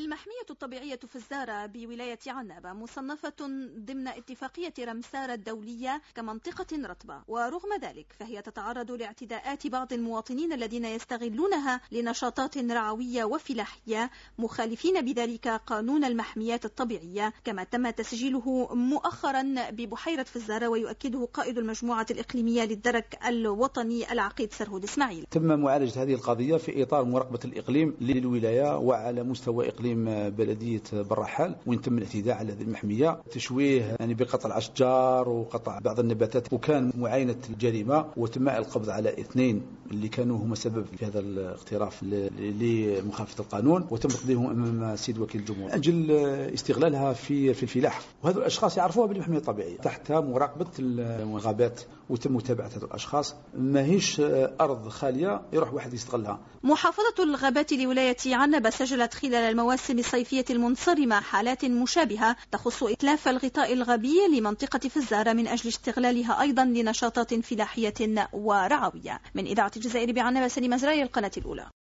المحمية الطبيعية فزارة بولاية عنابة مصنفة ضمن اتفاقية رمسار الدولية كمنطقة رطبة، ورغم ذلك فهي تتعرض لاعتداءات بعض المواطنين الذين يستغلونها لنشاطات رعوية وفلاحية، مخالفين بذلك قانون المحميات الطبيعية، كما تم تسجيله مؤخرا ببحيرة فزارة، ويؤكده قائد المجموعة الإقليمية للدرك الوطني العقيد سرهود إسماعيل. تم معالجة هذه القضية في إطار مراقبة الإقليم للولاية وعلى مستوى إقليم بلدية برحال، وين تم الاعتداء على هذه المحمية، تشويه بقطع الأشجار وقطع بعض النباتات، وكان معاينة الجريمة وتم القبض على 2 اللي كانوا هم سبب في هذا الاقتراف لمخالفة القانون، وتم تقديمهم أمام سيد وكيل الجمهور أجل استغلالها في الفلاح. وهذو الأشخاص يعرفوها بالمحمية الطبيعية تحت مراقبة الغابات، وتم متابعة هذو الأشخاص. ما هيش أرض خالية يروح واحد يستغلها. محافظة الغابات لولاية عنابة سجلت خلال المواسم الصيفية المنصرمة حالات مشابهة تخص إتلاف الغطاء الغابي لمنطقة فزارة من أجل استغلالها أيضا لنشاطات فلاحية ورعوية. من إذاعة الجزائر بعنابة، سليمة زراير، القناة الأولى.